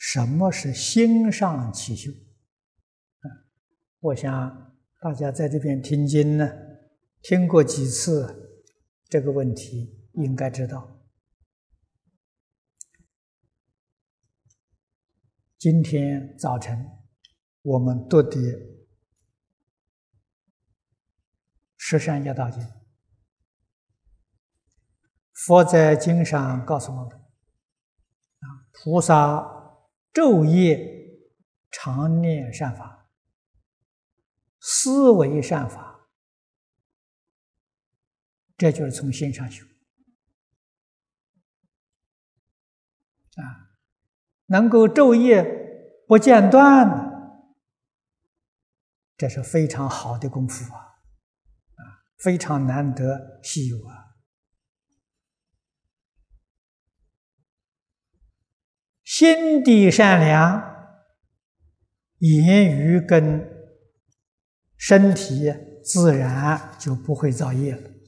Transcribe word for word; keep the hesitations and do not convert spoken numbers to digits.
什么是心上起修？啊，我想大家在这边听经呢，听过几次这个问题，应该知道。今天早晨我们读的《十善业道经》，佛在经上告诉我们：啊，菩萨昼夜常念善法，思维善法，这就是从心上修啊。能够昼夜不间断的，这是非常好的功夫啊，啊，非常难得稀有啊。心地善良，言语跟身体自然就不会造业了。